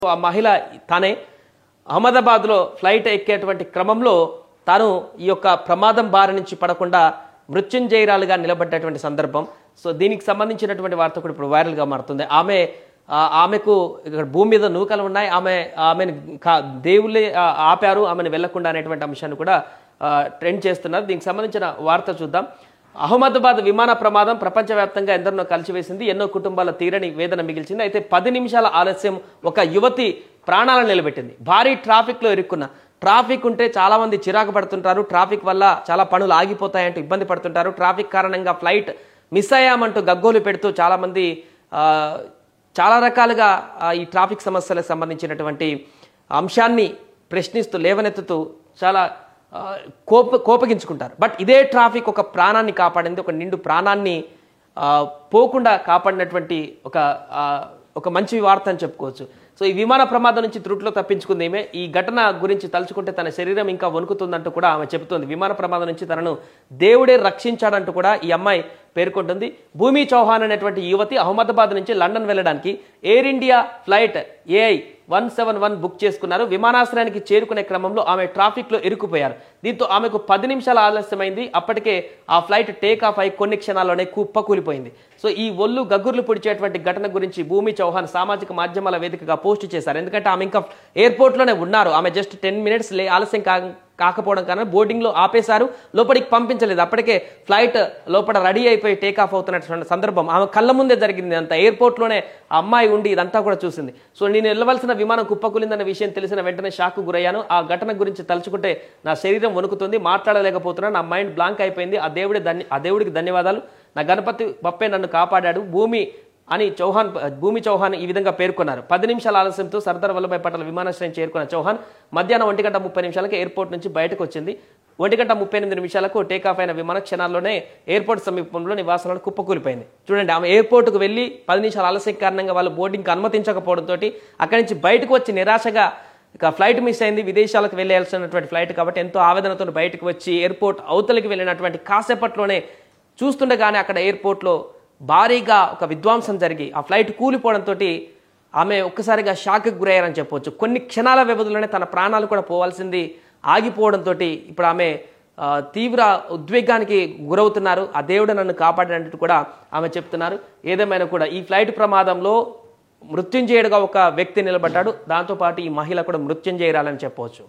ఆ మహిళ తానే అహ్మదాబాద్లో ఫ్లైట్ ఎక్కేటువంటి క్రమంలో తాను ఈ యొక్క ప్రమాదం బారి నుంచి పడకుండా మృత్యుంజయురాలుగా నిలబడ్డటువంటి సందర్భం. సో దీనికి సంబంధించినటువంటి వార్త కూడా ఇప్పుడు వైరల్గా మారుతుంది. ఆమెకు ఇక్కడ భూమి మీద నూకలు ఉన్నాయి, ఆమెను దేవుళ్ళే ఆపారు ఆమెను వెళ్లకుండా అనేటువంటి అంశాన్ని కూడా ట్రెండ్ చేస్తున్నారు. దీనికి సంబంధించిన వార్త చూద్దాం. అహ్మదాబాద్ విమాన ప్రమాదం ప్రపంచవ్యాప్తంగా ఎందరినో కలిసివేసింది, ఎన్నో కుటుంబాల తీరని వేదన మిగిల్చింది. అయితే 10 నిమిషాల ఆలస్యం ఒక యువతి ప్రాణాలను నిలబెట్టింది. భారీ ట్రాఫిక్లో ఇరుక్కున్న ట్రాఫిక్ ఉంటే చాలా మంది చిరాకు పడుతుంటారు, ట్రాఫిక్ వల్ల చాలా పనులు ఆగిపోతాయంటూ ఇబ్బంది పడుతుంటారు, ట్రాఫిక్ కారణంగా ఫ్లైట్ మిస్ అయ్యామంటూ గగ్గోలు పెడుతూ చాలామంది చాలా రకాలుగా ఈ ట్రాఫిక్ సమస్యలకు సంబంధించినటువంటి అంశాన్ని ప్రశ్నిస్తూ లేవనెత్తుతూ చాలా కోపగించుకుంటారు. బట్ ఇదే ట్రాఫిక్ ఒక ప్రాణాన్ని కాపాడింది, ఒక నిండు ప్రాణాన్ని పోకుండా కాపాడినటువంటి ఒక మంచి వార్త అని చెప్పుకోవచ్చు. సో ఈ విమాన ప్రమాదం నుంచి త్రుట్లో తప్పించుకుంది ఈమె. ఈ ఘటన గురించి తలుచుకుంటే తన శరీరం ఇంకా వణుకుతుందంటూ కూడా ఆమె చెబుతోంది. విమాన ప్రమాదం నుంచి తనను దేవుడే రక్షించాడంటూ కూడా ఈ అమ్మాయి పేర్కొంటుంది. భూమి చౌహాన్ అనేటువంటి యువతి అహ్మదాబాద్ నుంచి లండన్ వెళ్ళడానికి air India flight AI 171 book చేసుకున్నారు. విమానాశ్రయానికి చేరుకునే క్రమంలో ఆమె ట్రాఫిక్లో ఇరుక్కుపోయారు. దీంతో ఆమెకు 10 నిమిషాల ఆలస్యమైంది. అప్పటికే ఆ ఫ్లైట్ టేక్ ఆఫ్ అయి కొన్ని క్షణాల్లోనే కుప్పకూలిపోయింది. సో ఈ ఒళ్ళు గగ్గుర్లు పొడిచేటువంటి ఘటన గురించి భూమి చౌహాన్ సామాజిక మాధ్యమాల వేదికగా పోస్ట్ చేశారు. ఎందుకంటే ఆమె ఇంకా ఎయిర్పోర్ట్లోనే ఉన్నారు. ఆమె జస్ట్ 10 మినిట్స్ ఆలస్యం కాకపోవడం కారణం బోర్డింగ్లో ఆపేశారు, లోపలికి పంపించలేదు. అప్పటికే ఫ్లైట్ లోపల రెడీ అయిపోయి టేక్ ఆఫ్ అవుతున్నటువంటి సందర్భం ఆమె కళ్ళ ముందే జరిగింది. అంత ఎయిర్పోర్ట్లోనే ఆ అమ్మాయి ఉండి ఇదంతా కూడా చూసింది. సో నేను వెళ్ళవలసిన విమానం కుప్పకూలిందన్న విషయం తెలిసిన వెంటనే షాక్కు గురయ్యాను. ఆ ఘటన గురించి తలుచుకుంటే నా శరీరం వణుకుతుంది, మాట్లాడలేకపోతున్నాను, నా మైండ్ బ్లాంక్ అయిపోయింది. ఆ దేవుడికి ధన్యవాదాలు, నా గణపతి బప్పే నన్ను కాపాడాడు భూమి చౌహాన్ ఈ విధంగా పేర్కొన్నారు. 10 నిమిషాల ఆలస్యంతో సర్దార్ వల్లభాయ్ పటేల్ విమానాశ్రయం చేరుకున్న చౌహాన్ మధ్యాహ్నం 1:30 ఎయిర్పోర్ట్ నుంచి బయటకు వచ్చింది. 1:38 టేకాఫ్ అయిన విమాన క్షణాల్లోనే ఎయిర్పోర్ట్ సమీపంలో నివాసాలను కుప్పకూలిపోయింది. చూడండి, ఆమె ఎయిర్పోర్ట్కు వెళ్ళి 10 నిమిషాల ఆలస్యం కారణంగా వాళ్ళు బోర్డింగ్కి అనుమతించకపోవడంతో అక్కడి నుంచి బయటకు వచ్చి నిరాశగా ఇక ఫ్లైట్ మిస్ అయింది. విదేశాలకు వెళ్ళాల్సినటువంటి ఫ్లైట్ కాబట్టి ఎంతో ఆవేదనతో బయటకు వచ్చి ఎయిర్పోర్ట్ అవతలికి వెళ్ళినటువంటి కాసేపట్లోనే చూస్తుండగానే అక్కడ ఎయిర్పోర్ట్లో భారీగా ఒక విధ్వంసం జరిగి ఆ ఫ్లైట్ కూలిపోవడంతో ఆమె ఒక్కసారిగా షాక్కి గురయ్యారని చెప్పవచ్చు. కొన్ని క్షణాల వ్యవధిలోనే తన ప్రాణాలు కూడా పోవాల్సింది ఆగిపోవడంతో ఇప్పుడు ఆమె తీవ్ర ఉద్వేగానికి గురవుతున్నారు. ఆ దేవుడు నన్ను కాపాడినట్టు కూడా ఆమె చెప్తున్నారు. ఏదేమైనా కూడా ఈ ఫ్లైట్ ప్రమాదంలో మృత్యుంజయుడుగా ఒక వ్యక్తి నిలబడ్డాడు. దాంతోపాటు ఈ మహిళ కూడా మృత్యుంజయురాలని చెప్పవచ్చు.